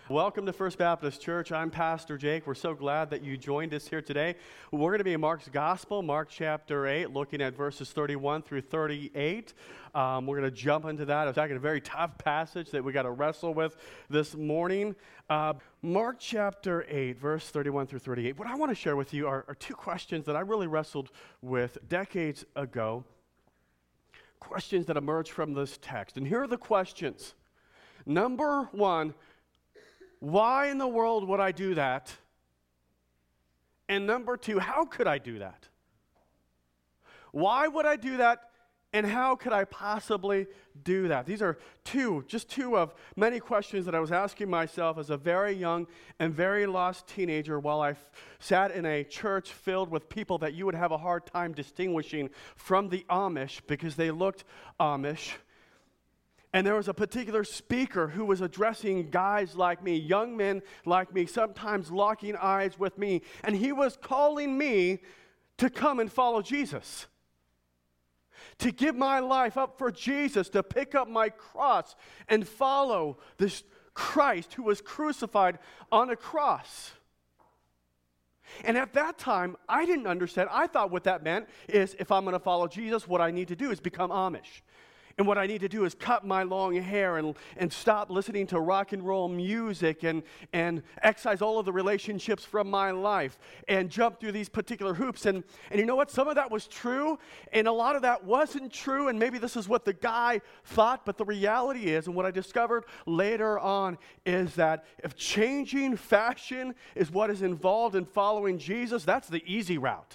Welcome to First Baptist Church. I'm Pastor Jake. We're so glad that you joined us here today. We're going to be in Mark's Gospel, Mark chapter 8, looking at verses 31 through 38. We're going to jump into that. It's actually a very tough passage that we got to wrestle with this morning. Mark chapter 8, verse 31 through 38. What I want to share with you are two questions that I really wrestled with decades ago. Questions that emerge from this text. And here are the questions. Number one, why in the world would I do that? And number two, how could I do that? Why would I do that? And how could I possibly do that? These are just two of many questions that I was asking myself as a very young and very lost teenager while I sat in a church filled with people that you would have a hard time distinguishing from the Amish because they looked Amish. And there was a particular speaker who was addressing guys like me, young men like me, sometimes locking eyes with me. And he was calling me to come and follow Jesus, to give my life up for Jesus, to pick up my cross and follow this Christ who was crucified on a cross. And at that time, I didn't understand. I thought what that meant is if I'm going to follow Jesus, what I need to do is become Amish. And what I need to do is cut my long hair and stop listening to rock and roll music and excise all of the relationships from my life and jump through these particular hoops. And you know what? Some of that was true, and a lot of that wasn't true, and maybe this is what the guy thought, but the reality is, and what I discovered later on, is that if changing fashion is what is involved in following Jesus, that's the easy route.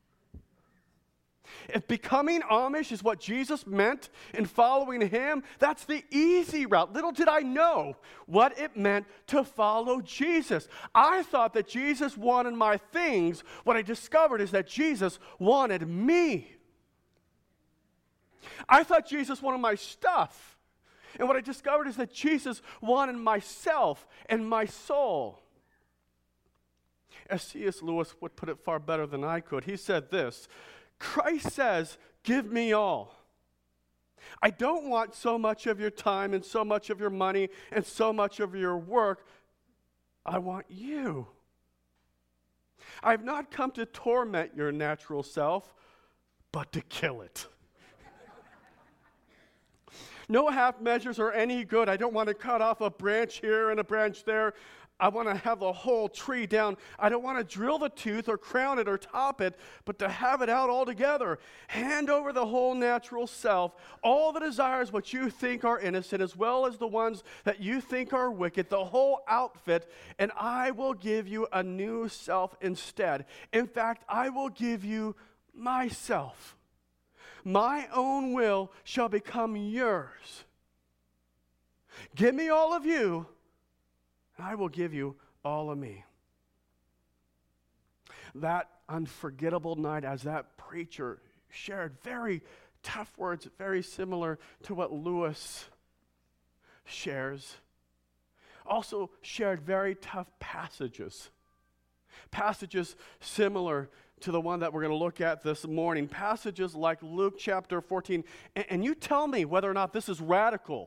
If becoming Amish is what Jesus meant in following him, that's the easy route. Little did I know what it meant to follow Jesus. I thought that Jesus wanted my things. What I discovered is that Jesus wanted me. I thought Jesus wanted my stuff. And what I discovered is that Jesus wanted myself and my soul. As C.S. Lewis would put it far better than I could, he said this: Christ says, give me all. I don't want so much of your time and so much of your money and so much of your work. I want you. I have not come to torment your natural self, but to kill it. No half measures are any good. I don't want to cut off a branch here and a branch there. I want to have the whole tree down. I don't want to drill the tooth or crown it or top it, but to have it out altogether. Hand over the whole natural self, all the desires which you think are innocent, as well as the ones that you think are wicked, the whole outfit, and I will give you a new self instead. In fact, I will give you myself. My own will shall become yours. Give me all of you, and I will give you all of me. That unforgettable night, as that preacher shared very tough words, very similar to what Lewis shares, also shared very tough passages. Passages similar to the one that we're going to look at this morning. Passages like Luke chapter 14. And you tell me whether or not this is radical.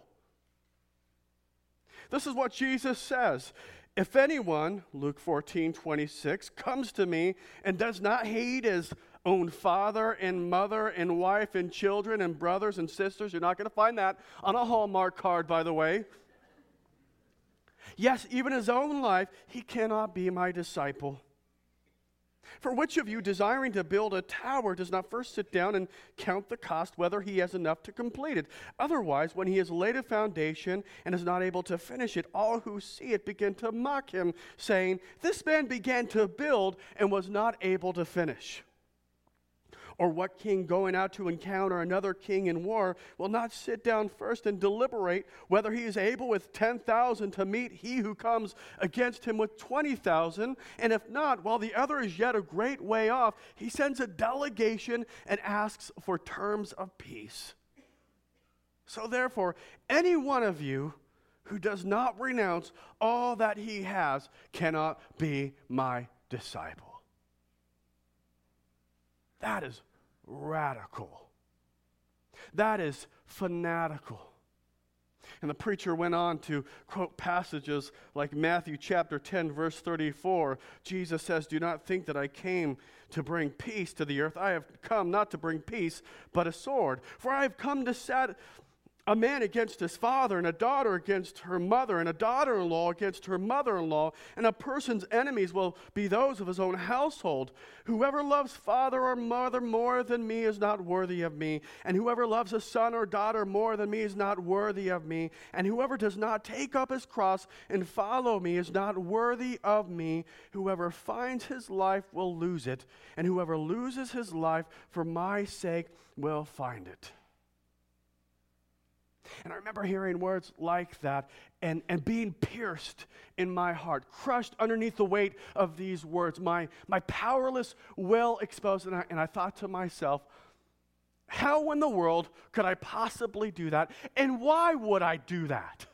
This is what Jesus says. If anyone, Luke 14:26, comes to me and does not hate his own father and mother and wife and children and brothers and sisters, you're not going to find that on a Hallmark card, by the way. Yes, even his own life, he cannot be my disciple. For which of you, desiring to build a tower, does not first sit down and count the cost, whether he has enough to complete it? Otherwise, when he has laid a foundation and is not able to finish it, all who see it begin to mock him, saying, this man began to build and was not able to finish. Or what king going out to encounter another king in war will not sit down first and deliberate whether he is able with 10,000 to meet he who comes against him with 20,000? And if not, while the other is yet a great way off, he sends a delegation and asks for terms of peace. So therefore, any one of you who does not renounce all that he has cannot be my disciple. That is radical. That is fanatical. And the preacher went on to quote passages like Matthew chapter 10, verse 34. Jesus says, "Do not think that I came to bring peace to the earth. I have come not to bring peace, but a sword. For I have come to set a man against his father, and a daughter against her mother, and a daughter-in-law against her mother-in-law, and a person's enemies will be those of his own household. Whoever loves father or mother more than me is not worthy of me, and whoever loves a son or daughter more than me is not worthy of me, and whoever does not take up his cross and follow me is not worthy of me. Whoever finds his life will lose it, and whoever loses his life for my sake will find it." And I remember hearing words like that and being pierced in my heart, crushed underneath the weight of these words, my powerless will exposed. And I thought to myself, how in the world could I possibly do that? And why would I do that?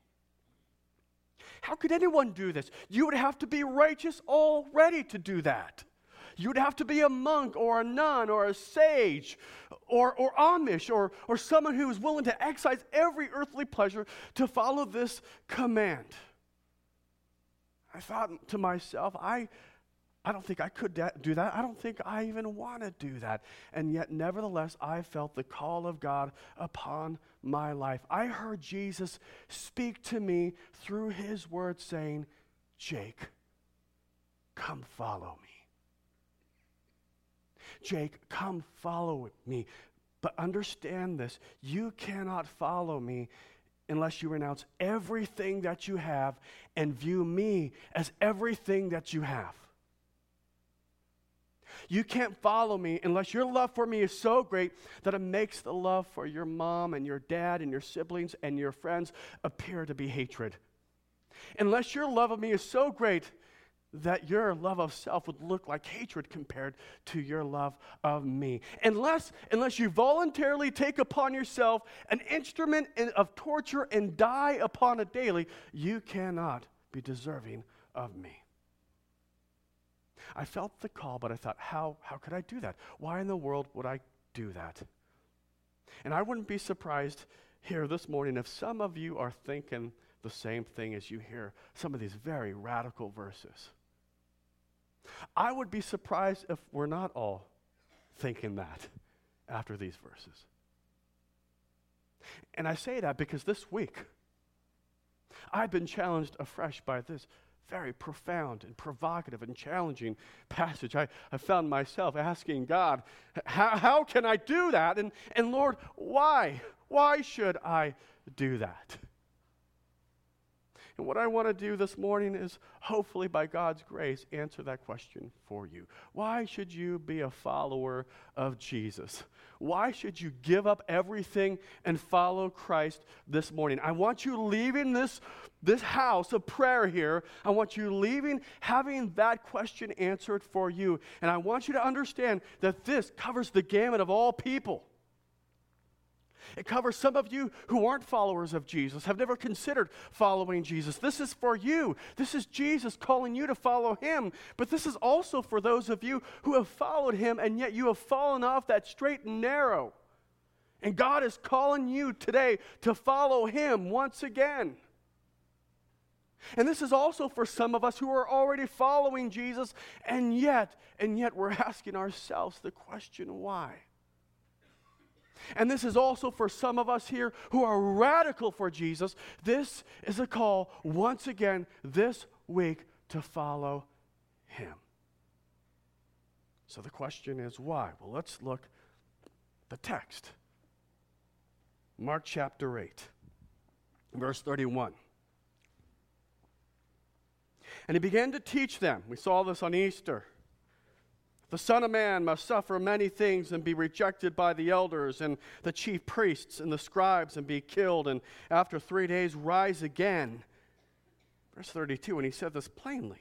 How could anyone do this? You would have to be righteous already to do that. You'd have to be a monk or a nun or a sage or Amish or someone who is willing to exercise every earthly pleasure to follow this command. I thought to myself, I don't think I could do that. I don't think I even want to do that. And yet, nevertheless, I felt the call of God upon my life. I heard Jesus speak to me through his word saying, "Jake, come follow me. Jake, come follow me. But understand this, you cannot follow me unless you renounce everything that you have and view me as everything that you have. You can't follow me unless your love for me is so great that it makes the love for your mom and your dad and your siblings and your friends appear to be hatred. Unless your love of me is so great that your love of self would look like hatred compared to your love of me. Unless you voluntarily take upon yourself an instrument of torture and die upon it daily, you cannot be deserving of me." I felt the call, but I thought, how could I do that? Why in the world would I do that? And I wouldn't be surprised here this morning if some of you are thinking the same thing as you hear some of these very radical verses. I would be surprised if we're not all thinking that after these verses. And I say that because this week, I've been challenged afresh by this very profound and provocative and challenging passage. I found myself asking God, how can I do that? And Lord, why? Why should I do that? And what I want to do this morning is, hopefully by God's grace, answer that question for you. Why should you be a follower of Jesus? Why should you give up everything and follow Christ this morning? I want you leaving this house of prayer here. I want you leaving having that question answered for you. And I want you to understand that this covers the gamut of all people. It covers some of you who aren't followers of Jesus, have never considered following Jesus. This is for you. This is Jesus calling you to follow him. But this is also for those of you who have followed him and yet you have fallen off that straight and narrow. And God is calling you today to follow him once again. And this is also for some of us who are already following Jesus, and yet we're asking ourselves the question, why? And this is also for some of us here who are radical for Jesus. This is a call, once again, this week to follow him. So the question is, why? Well, let's look at the text. Mark chapter 8, verse 31. And he began to teach them. We saw this on Easter. The Son of Man must suffer many things and be rejected by the elders and the chief priests and the scribes and be killed, and after 3 days rise again. Verse 32, and he said this plainly.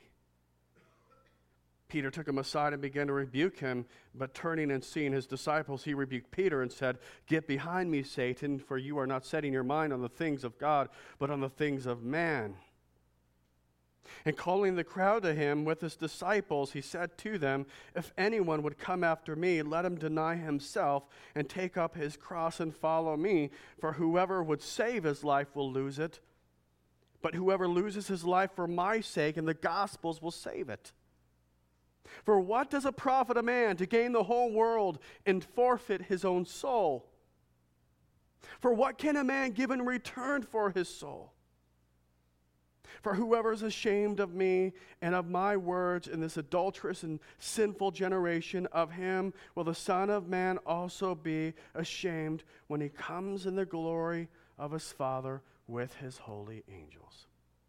Peter took him aside and began to rebuke him, but turning and seeing his disciples, he rebuked Peter and said, "Get behind me, Satan, for you are not setting your mind on the things of God, but on the things of man." And calling the crowd to him with his disciples, he said to them, "If anyone would come after me, let him deny himself and take up his cross and follow me. For whoever would save his life will lose it. But whoever loses his life for my sake and the gospel's will save it. For what does it profit a man to gain the whole world and forfeit his own soul? For what can a man give in return for his soul? For whoever is ashamed of me and of my words in this adulterous and sinful generation, of him will the Son of Man also be ashamed when he comes in the glory of his Father with his holy angels."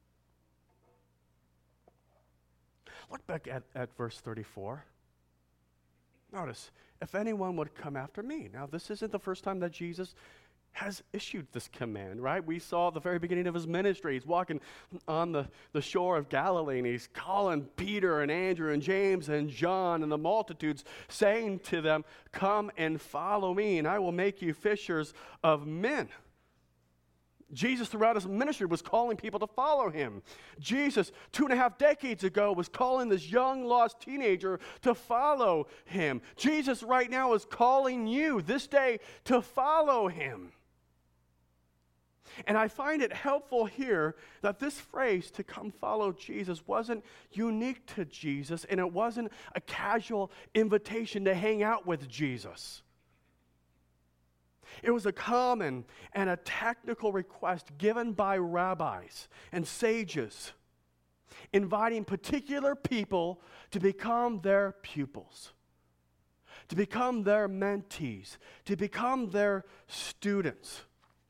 Look back at verse 34. Notice, if anyone would come after me. Now, this isn't the first time that Jesus has issued this command, right? We saw at the very beginning of his ministry, he's walking on the shore of Galilee, and he's calling Peter and Andrew and James and John and the multitudes, saying to them, "Come and follow me, and I will make you fishers of men." Jesus, throughout his ministry, was calling people to follow him. Jesus, 2.5 decades ago, was calling this young, lost teenager to follow him. Jesus, right now, is calling you this day to follow him. And I find it helpful here that this phrase, "to come follow Jesus," wasn't unique to Jesus, and it wasn't a casual invitation to hang out with Jesus. It was a common and a technical request given by rabbis and sages, inviting particular people to become their pupils, to become their mentees, to become their students.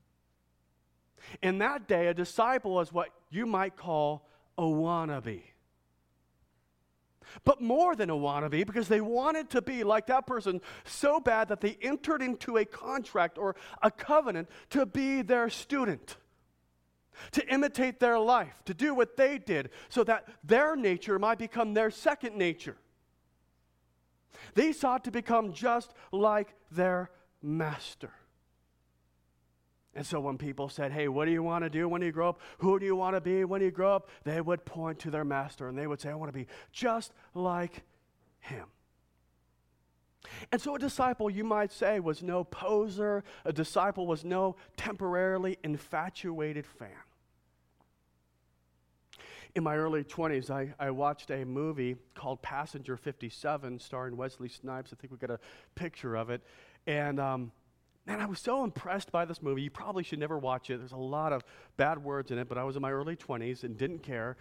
In that day, a disciple was what you might call a wannabe. But more than a wannabe, because they wanted to be like that person so bad that they entered into a contract or a covenant to be their student, to imitate their life, to do what they did, so that their nature might become their second nature. They sought to become just like their master. And so when people said, "Hey, what do you want to do when you grow up? Who do you want to be when you grow up?" they would point to their master and they would say, "I want to be just like him." And so a disciple, you might say, was no poser. A disciple was no temporarily infatuated fan. In my early 20s, I watched a movie called Passenger 57 starring Wesley Snipes. I think we got a picture of it. And man, I was so impressed by this movie. You probably should never watch it. There's a lot of bad words in it, but I was in my early 20s and didn't care.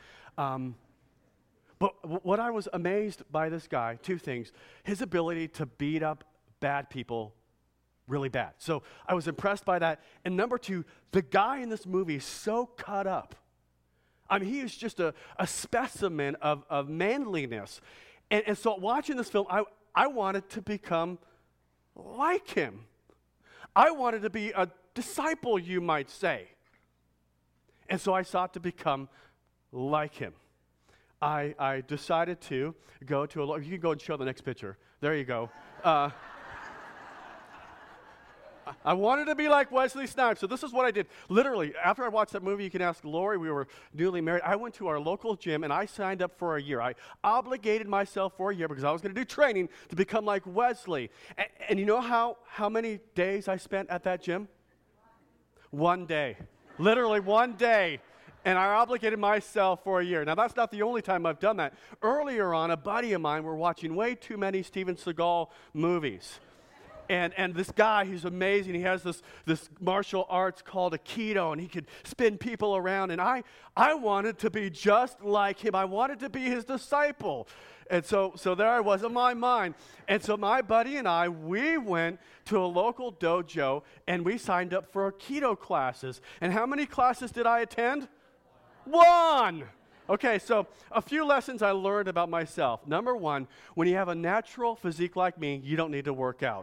But what I was amazed by this guy, two things: his ability to beat up bad people really bad. So I was impressed by that. And number two, the guy in this movie is so cut up. I mean, he is just a specimen of manliness. And so watching this film, I wanted to become like him. I wanted to be a disciple, you might say. And so I sought to become like him. I decided to go to a... You can go and show the next picture. There you go. I wanted to be like Wesley Snipes, so this is what I did. Literally, after I watched that movie, you can ask Lori, we were newly married. I went to our local gym, and I signed up for a year. I obligated myself for a year because I was going to do training to become like Wesley. And you know how many days I spent at that gym? 1 day. Literally 1 day. And I obligated myself for a year. Now, that's not the only time I've done that. Earlier on, a buddy of mine were watching way too many Steven Seagal movies. And this guy, he's amazing. He has this martial arts called Aikido, and he could spin people around. And I wanted to be just like him. I wanted to be his disciple. And so there I was in my mind. And so my buddy and I, we went to a local dojo, and we signed up for Aikido classes. And how many classes did I attend? 1! Okay, so a few lessons I learned about myself. Number 1, when you have a natural physique like me, you don't need to work out.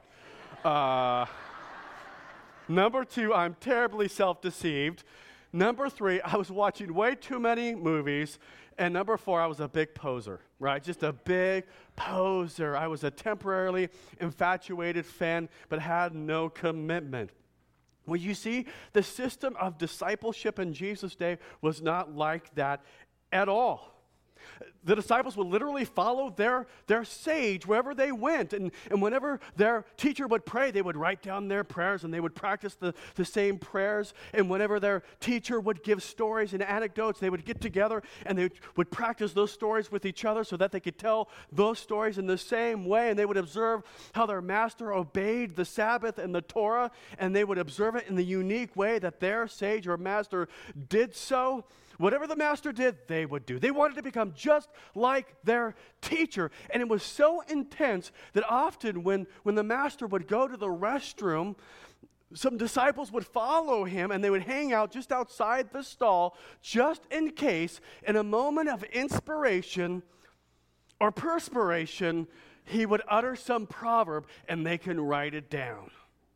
Number 2, I'm terribly self-deceived. Number 3, I was watching way too many movies. And number 4, I was a big poser, right? Just a big poser. I was a temporarily infatuated fan, but had no commitment. Well, you see, the system of discipleship in Jesus' day was not like that at all. The disciples would literally follow their sage wherever they went. And whenever their teacher would pray, they would write down their prayers and they would practice the same prayers. And whenever their teacher would give stories and anecdotes, they would get together and they would practice those stories with each other so that they could tell those stories in the same way. And they would observe how their master obeyed the Sabbath and the Torah, and they would observe it in the unique way that their sage or master did so. Whatever the master did, they would do. They wanted to become just like their teacher. And it was so intense that often when the master would go to the restroom, some disciples would follow him and they would hang out just outside the stall just in case, in a moment of inspiration or perspiration, he would utter some proverb and they can write it down.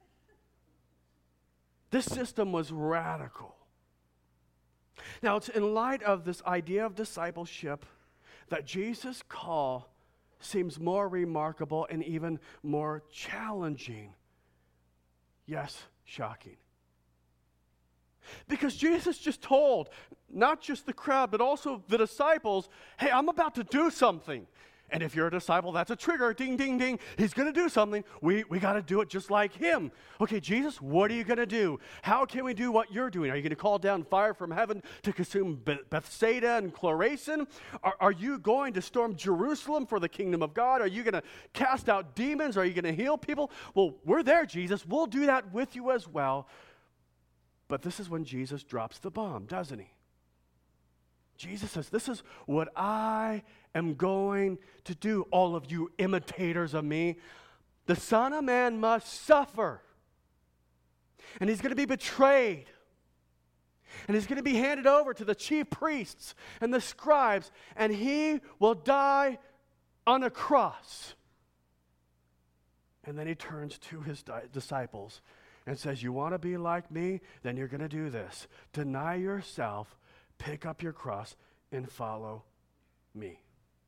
This system was radical. Now, it's in light of this idea of discipleship that Jesus' call seems more remarkable and even more challenging. Yes, shocking. Because Jesus just told, not just the crowd, but also the disciples, hey, I'm about to do something. And if you're a disciple, that's a trigger. Ding, ding, ding. He's going to do something. We got to do it just like him. Okay, Jesus, what are you going to do? How can we do what you're doing? Are you going to call down fire from heaven to consume Bethsaida and Chorazin? Are you going to storm Jerusalem for the kingdom of God? Are you going to cast out demons? Are you going to heal people? Well, we're there, Jesus. We'll do that with you as well. But this is when Jesus drops the bomb, doesn't he? Jesus says, this is what I am going to do, all of you imitators of me. The Son of Man must suffer. And he's going to be betrayed. And he's going to be handed over to the chief priests and the scribes. And he will die on a cross. And then he turns to his disciples and says, you want to be like me? Then you're going to do this. Deny yourself. Pick up your cross and follow me.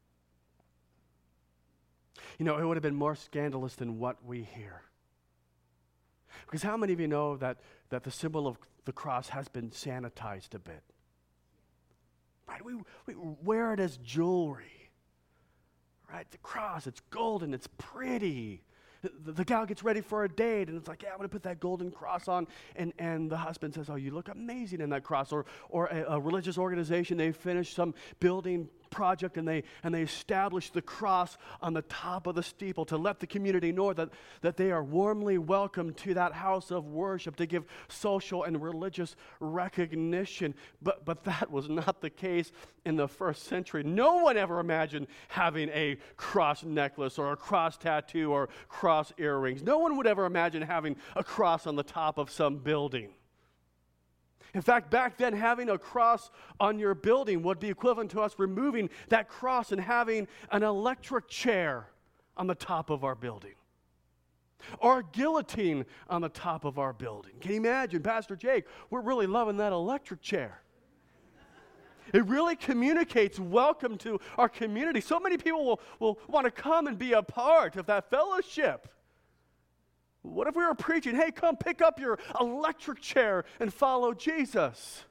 You know, it would have been more scandalous than what we hear. Because how many of you know that the symbol of the cross has been sanitized a bit? Right? We wear it as jewelry. Right? The cross, it's golden, it's pretty. The gal gets ready for a date, and it's like, yeah, I'm going to put that golden cross on. And the husband says, oh, you look amazing in that cross. Or a religious organization, they finish some building project, and they establish the cross on the top of the steeple to let the community know that they are warmly welcome to that house of worship, to give social and religious recognition. But that was not the case in the first century. No one ever imagined having a cross necklace or a cross tattoo or cross earrings. No one would ever imagine having a cross on the top of some building. In fact, back then, having a cross on your building would be equivalent to us removing that cross and having an electric chair on the top of our building. Or a guillotine on the top of our building. Can you imagine, Pastor Jake, we're really loving that electric chair. It really communicates welcome to our community. So many people will want to come and be a part of that fellowship. What if we were preaching, hey, come pick up your electric chair and follow Jesus?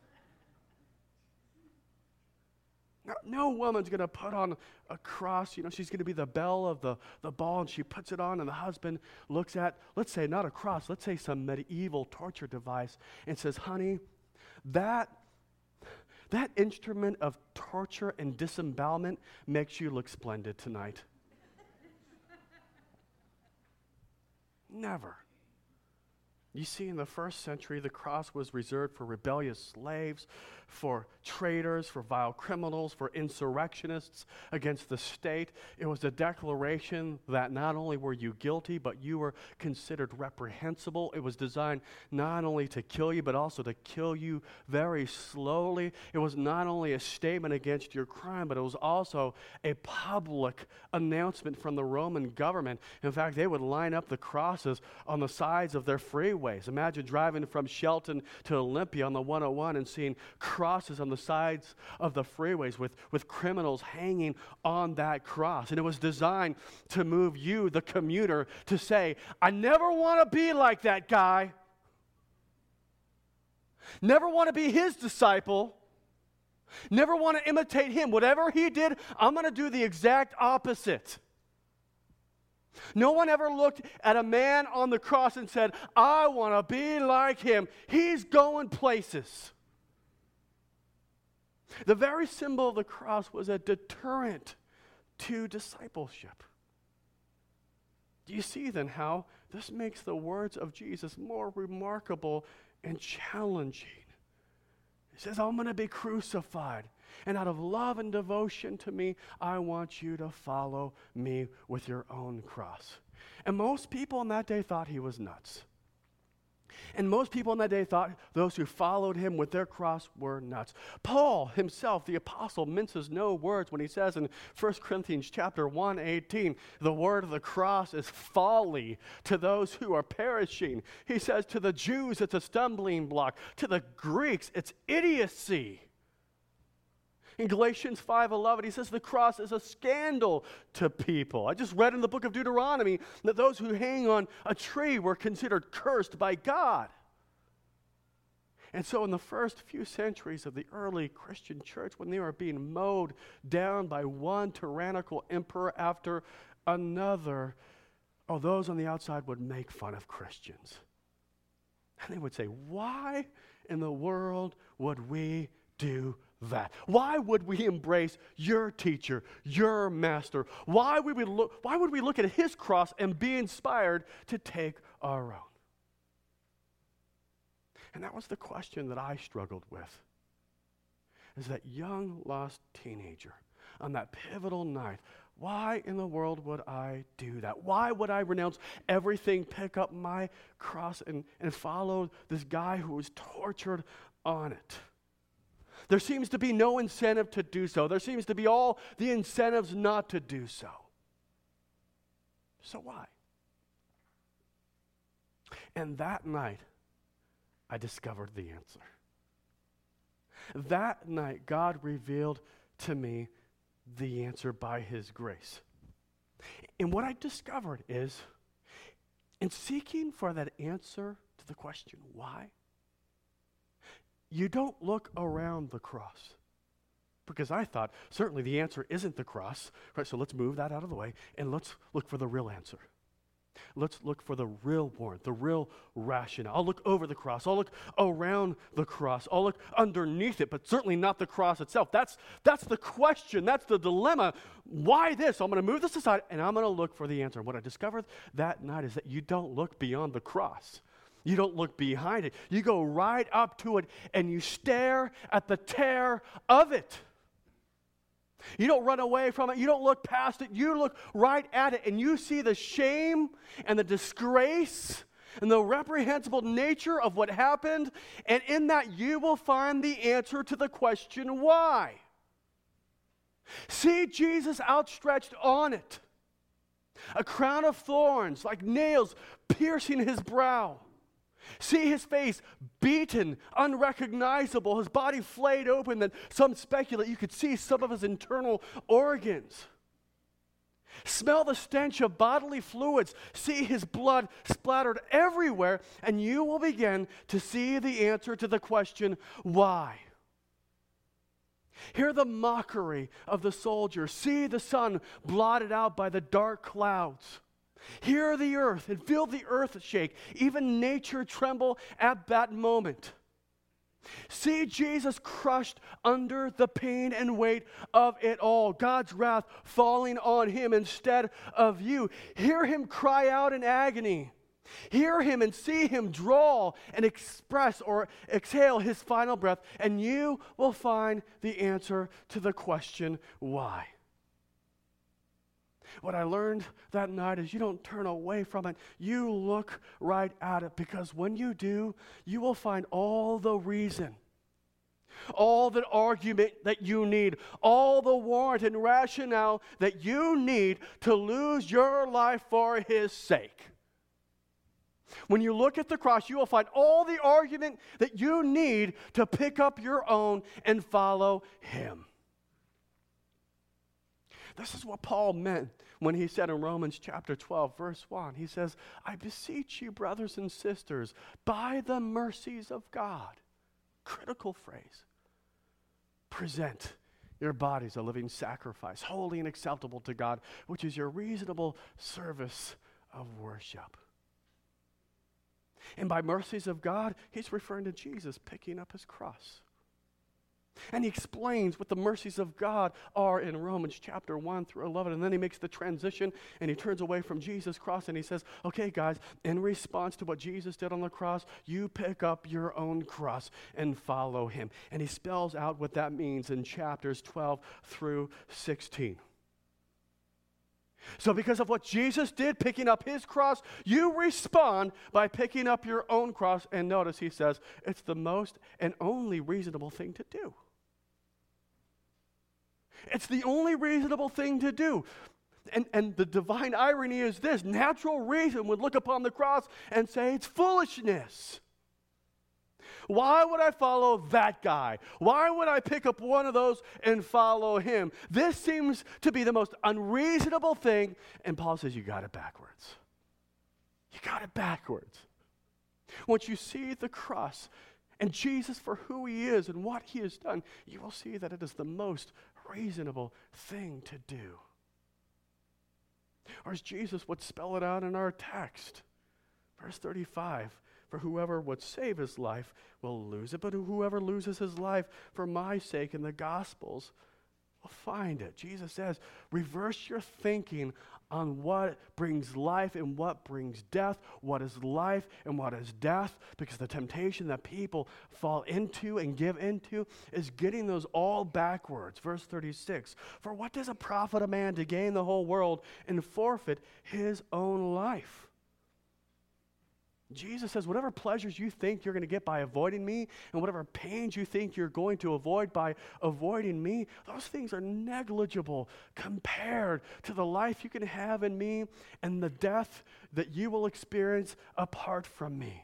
No woman's going to put on a cross. You know, she's going to be the belle of the ball, and she puts it on, and the husband looks at, let's say, not a cross, let's say some medieval torture device, and says, honey, that instrument of torture and disembowelment makes you look splendid tonight. Never. You see, in the first century, the cross was reserved for rebellious slaves, for traitors, for vile criminals, for insurrectionists against the state. It was a declaration that not only were you guilty, but you were considered reprehensible. It was designed not only to kill you, but also to kill you very slowly. It was not only a statement against your crime, but it was also a public announcement from the Roman government. In fact, they would line up the crosses on the sides of their freeways. Imagine driving from Shelton to Olympia on the 101 and seeing crosses on the sides of the freeways with criminals hanging on that cross. And it was designed to move you, the commuter, to say, I never want to be like that guy. Never want to be his disciple. Never want to imitate him. Whatever he did, I'm going to do the exact opposite. No one ever looked at a man on the cross and said, I want to be like him. He's going places. The very symbol of the cross was a deterrent to discipleship. Do you see then how this makes the words of Jesus more remarkable and challenging? He says, I'm going to be crucified. And out of love and devotion to me, I want you to follow me with your own cross. And most people in that day thought he was nuts. And most people in that day thought those who followed him with their cross were nuts. Paul himself, the apostle, minces no words when he says in 1 Corinthians chapter 1:18, the word of the cross is folly to those who are perishing. He says to the Jews it's a stumbling block. To the Greeks it's idiocy. In Galatians 5:11, he says the cross is a scandal to people. I just read in the book of Deuteronomy that those who hang on a tree were considered cursed by God. And so in the first few centuries of the early Christian church, when they were being mowed down by one tyrannical emperor after another, those on the outside would make fun of Christians. And they would say, why in the world would we do that? Why would we embrace your teacher, your master? Why would we look at his cross and be inspired to take our own? And that was the question that I struggled with. As that young lost teenager on that pivotal night, why in the world would I do that? Why would I renounce everything, pick up my cross and follow this guy who was tortured on it? There seems to be no incentive to do so. There seems to be all the incentives not to do so. So why? And that night, I discovered the answer. That night, God revealed to me the answer by his grace. And what I discovered is, in seeking for that answer to the question, why? You don't look around the cross. Because I thought, certainly the answer isn't the cross. Right, so let's move that out of the way and let's look for the real answer. Let's look for the real warrant, the real rationale. I'll look over the cross. I'll look around the cross. I'll look underneath it, but certainly not the cross itself. That's the question. That's the dilemma. Why this? So I'm going to move this aside and I'm going to look for the answer. And what I discovered that night is that you don't look beyond the cross. You don't look behind it. You go right up to it and you stare at the tear of it. You don't run away from it. You don't look past it. You look right at it and you see the shame and the disgrace and the reprehensible nature of what happened. And in that you will find the answer to the question, why? See Jesus outstretched on it. A crown of thorns like nails piercing his brow. See his face beaten, unrecognizable, his body flayed open, that some speculate you could see some of his internal organs. Smell the stench of bodily fluids. See his blood splattered everywhere, and you will begin to see the answer to the question, why? Hear the mockery of the soldier. See the sun blotted out by the dark clouds. Hear the earth and feel the earth shake, even nature tremble at that moment. See Jesus crushed under the pain and weight of it all, God's wrath falling on him instead of you. Hear him cry out in agony. Hear him and see him draw and express or exhale his final breath, and you will find the answer to the question, why? What I learned that night is you don't turn away from it. You look right at it, because when you do, you will find all the reason, all the argument that you need, all the warrant and rationale that you need to lose your life for his sake. When you look at the cross, you will find all the argument that you need to pick up your own and follow him. This is what Paul meant when he said in Romans chapter 12, verse 1, he says, I beseech you, brothers and sisters, by the mercies of God. Critical phrase. present your bodies a living sacrifice, holy and acceptable to God, which is your reasonable service of worship. And by mercies of God, he's referring to Jesus picking up his cross. And he explains what the mercies of God are in Romans chapter 1 through 11. And then he makes the transition and he turns away from Jesus' cross and he says, okay, guys, in response to what Jesus did on the cross, you pick up your own cross and follow him. And he spells out what that means in chapters 12 through 16. So because of what Jesus did, picking up his cross, you respond by picking up your own cross. And notice he says, it's the most and only reasonable thing to do. It's the only reasonable thing to do. And the divine irony is this: natural reason would look upon the cross and say it's foolishness. Why would I follow that guy? Why would I pick up one of those and follow him? This seems to be the most unreasonable thing. And Paul says, you got it backwards. You got it backwards. Once you see the cross and Jesus for who he is and what he has done, you will see that it is the most reasonable thing to do. Or as Jesus would spell it out in our text, verse 35, for whoever would save his life will lose it, but whoever loses his life for my sake in the Gospels will find it. Jesus says, reverse your thinking on what brings life and what brings death, what is life and what is death, because the temptation that people fall into and give into is getting those all backwards. Verse 36, for what does it profit a man to gain the whole world and forfeit his own life? Jesus says, whatever pleasures you think you're going to get by avoiding me, and whatever pains you think you're going to avoid by avoiding me, those things are negligible compared to the life you can have in me and the death that you will experience apart from me.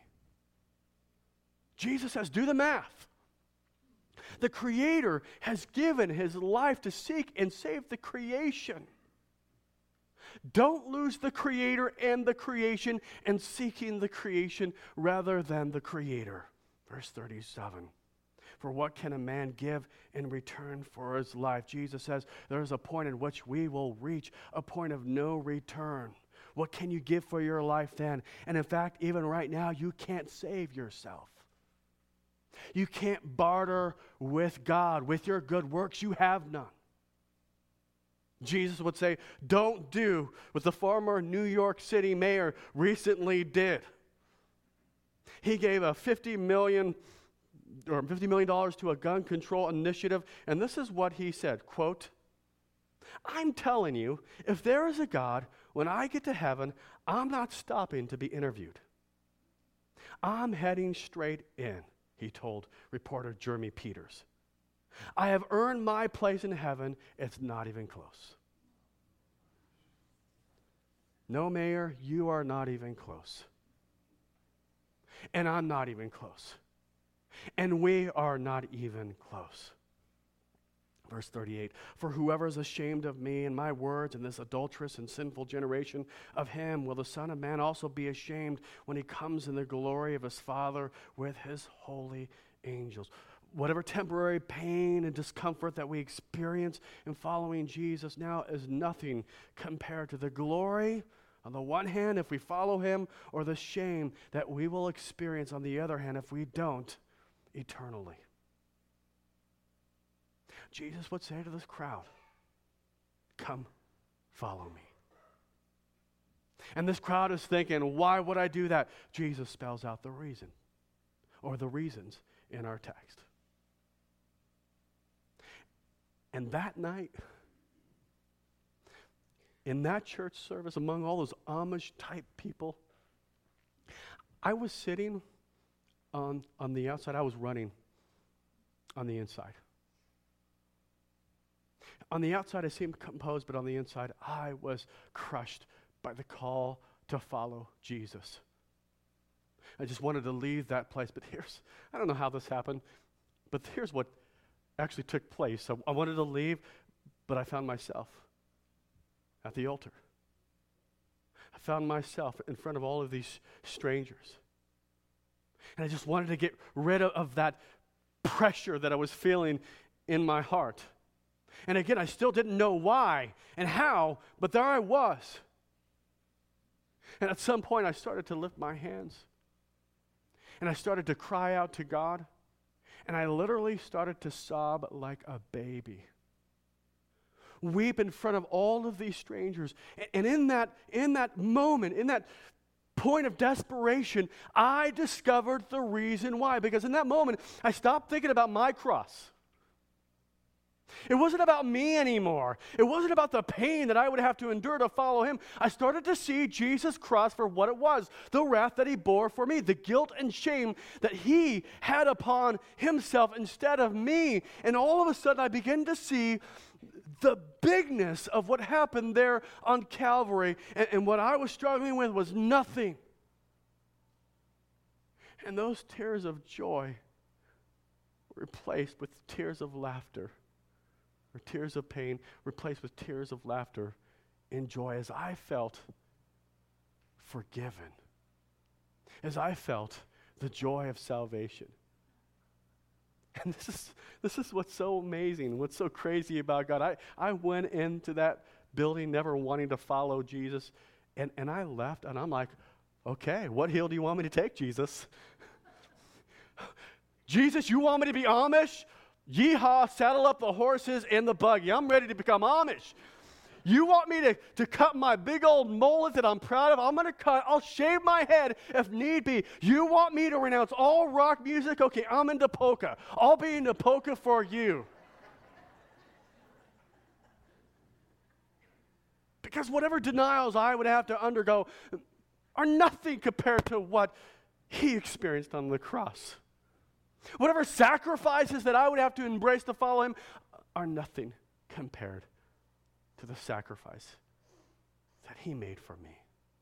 Jesus says, do the math. The Creator has given his life to seek and save the creation. Don't lose the Creator and the creation in seeking the creation rather than the Creator. Verse 37. For what can a man give in return for his life? Jesus says there is a point in which we will reach a point of no return. What can you give for your life then? And in fact, even right now, you can't save yourself. You can't barter with God. With your good works, you have none. Jesus would say, don't do what the former New York City mayor recently did. He gave a $50 million to a gun control initiative, and this is what he said, quote, I'm telling you, if there is a God, when I get to heaven, I'm not stopping to be interviewed. I'm heading straight in, he told reporter Jeremy Peters. I have earned my place in heaven. It's not even close. No, Mayor, you are not even close. And I'm not even close. And we are not even close. Verse 38, for whoever is ashamed of me and my words in this adulterous and sinful generation, of him will the Son of Man also be ashamed when he comes in the glory of his Father with his holy angels. Whatever temporary pain and discomfort that we experience in following Jesus now is nothing compared to the glory, on the one hand, if we follow him, or the shame that we will experience on the other hand if we don't, eternally. Jesus would say to this crowd, come, follow me. And this crowd is thinking, why would I do that? Jesus spells out the reason, or the reasons in our text. And that night, in that church service, among all those Amish-type people, I was sitting on the outside. I was running on the inside. On the outside, I seemed composed, but on the inside, I was crushed by the call to follow Jesus. I just wanted to leave that place, but I don't know how this happened, but here's what actually took place. So I wanted to leave, but I found myself at the altar. I found myself in front of all of these strangers. And I just wanted to get rid of that pressure that I was feeling in my heart. And again, I still didn't know why and how, but there I was. And at some point, I started to lift my hands. And I started to cry out to God. And I literally started to sob like a baby. Weep in front of all of these strangers. And in that moment, in that point of desperation, I discovered the reason why. Because in that moment, I stopped thinking about my cross. It wasn't about me anymore. It wasn't about the pain that I would have to endure to follow him. I started to see Jesus' cross for what it was, the wrath that he bore for me, the guilt and shame that he had upon himself instead of me. And all of a sudden, I began to see the bigness of what happened there on Calvary. And what I was struggling with was nothing. And those tears of joy were replaced with tears of laughter. Or tears of pain replaced with tears of laughter and joy as I felt forgiven, as I felt the joy of salvation. And this is what's so amazing, what's so crazy about God. I went into that building never wanting to follow Jesus, and I left, and I'm like, okay, what hill do you want me to take, Jesus? Jesus, you want me to be Amish? Yeehaw, saddle up the horses and the buggy. I'm ready to become Amish. You want me to cut my big old mullet that I'm proud of? I'm going to cut. I'll shave my head if need be. You want me to renounce all rock music? Okay, I'm into polka. I'll be into polka for you. Because whatever denials I would have to undergo are nothing compared to what he experienced on the cross. Whatever sacrifices that I would have to embrace to follow him are nothing compared to the sacrifice that he made for me.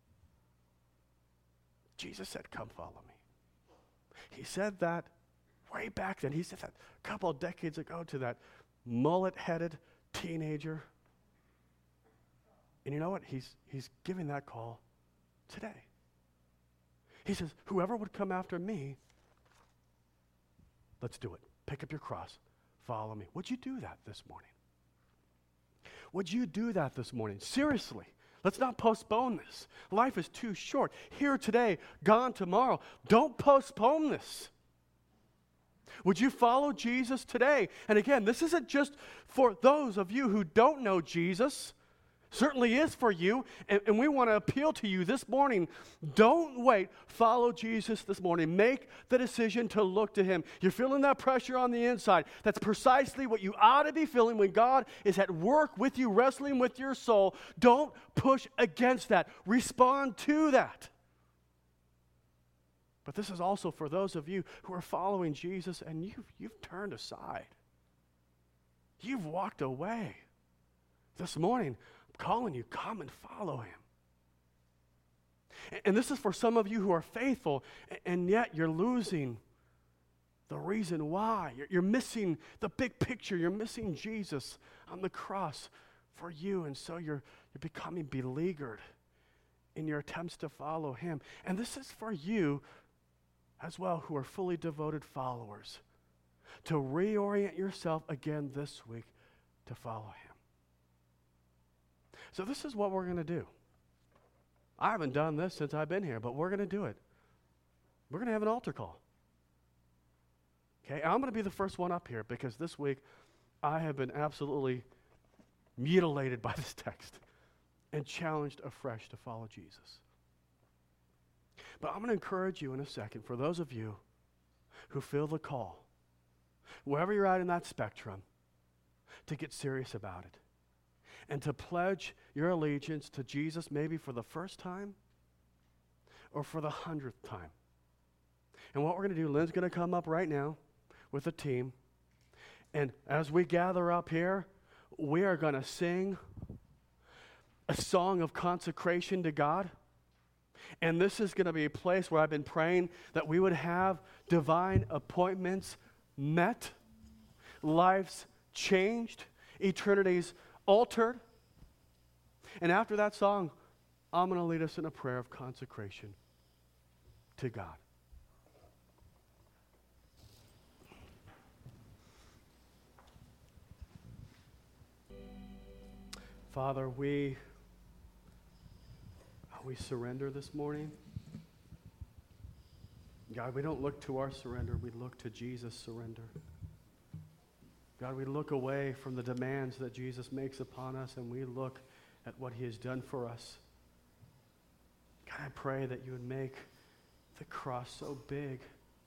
Jesus said, come follow me. He said that way back then. He said that a couple of decades ago to that mullet-headed teenager. And you know what? He's giving that call today. He says, whoever would come after me, let's do it. Pick up your cross. Follow me. Would you do that this morning? Would you do that this morning? Seriously. Let's not postpone this. Life is too short. Here today, gone tomorrow. Don't postpone this. Would you follow Jesus today? And again, this isn't just for those of you who don't know Jesus. Certainly is for you, and we want to appeal to you this morning. Don't wait. Follow Jesus this morning. Make the decision to look to him. You're feeling that pressure on the inside. That's precisely what you ought to be feeling when God is at work with you, wrestling with your soul. Don't push against that. Respond to that. But this is also for those of you who are following Jesus and you've turned aside. You've walked away. This morning, calling you, come and follow him. And this is for some of you who are faithful, and yet you're losing the reason why. You're missing the big picture. You're missing Jesus on the cross for you, and so you're becoming beleaguered in your attempts to follow him. And this is for you as well who are fully devoted followers, to reorient yourself again this week to follow him. So this is what we're going to do. I haven't done this since I've been here, but we're going to do it. We're going to have an altar call. Okay, I'm going to be the first one up here because this week I have been absolutely mutilated by this text and challenged afresh to follow Jesus. But I'm going to encourage you in a second, for those of you who feel the call, wherever you're at in that spectrum, to get serious about it. And to pledge your allegiance to Jesus maybe for the first time or for the 100th time. And what we're going to do, Lynn's going to come up right now with a team. And as we gather up here, we are going to sing a song of consecration to God. And this is going to be a place where I've been praying that we would have divine appointments met, lives changed, eternities altered. And after that song, I'm going to lead us in a prayer of consecration to God. Father, we surrender this morning. God, we don't look to our surrender, we look to Jesus' surrender. God, we look away from the demands that Jesus makes upon us, and we look at what he has done for us. God, I pray that you would make the cross so big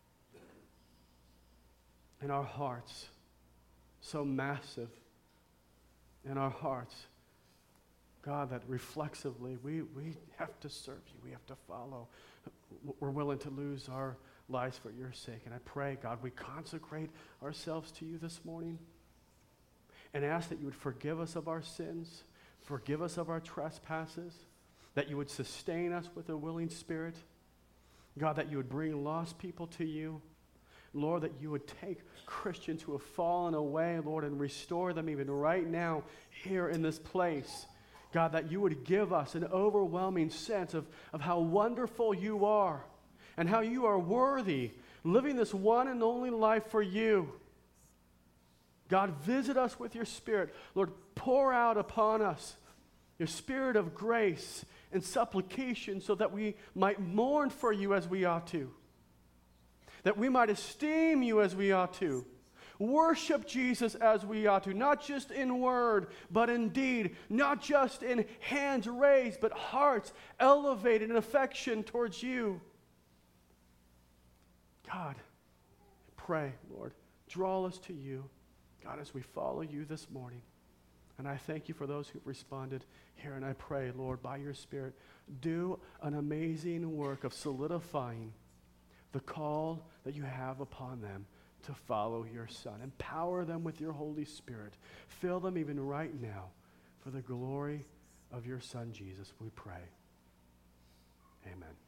in our hearts, so massive in our hearts. God, that reflexively we have to serve you, we have to follow. We're willing to lose our lives for your sake. And I pray, God, we consecrate ourselves to you this morning and ask that you would forgive us of our sins, forgive us of our trespasses, that you would sustain us with a willing spirit. God, that you would bring lost people to you. Lord, that you would take Christians who have fallen away, Lord, and restore them even right now here in this place. God, that you would give us an overwhelming sense of how wonderful you are and how you are worthy, living this one and only life for you. God, visit us with your Spirit. Lord, pour out upon us your Spirit of grace and supplication so that we might mourn for you as we ought to, that we might esteem you as we ought to, worship Jesus as we ought to, not just in word, but in deed, not just in hands raised, but hearts elevated in affection towards you. God, pray, Lord, draw us to you, God, as we follow you this morning. And I thank you for those who've responded here, and I pray, Lord, by your Spirit, do an amazing work of solidifying the call that you have upon them to follow your Son. Empower them with your Holy Spirit. Fill them even right now for the glory of your Son, Jesus, we pray. Amen.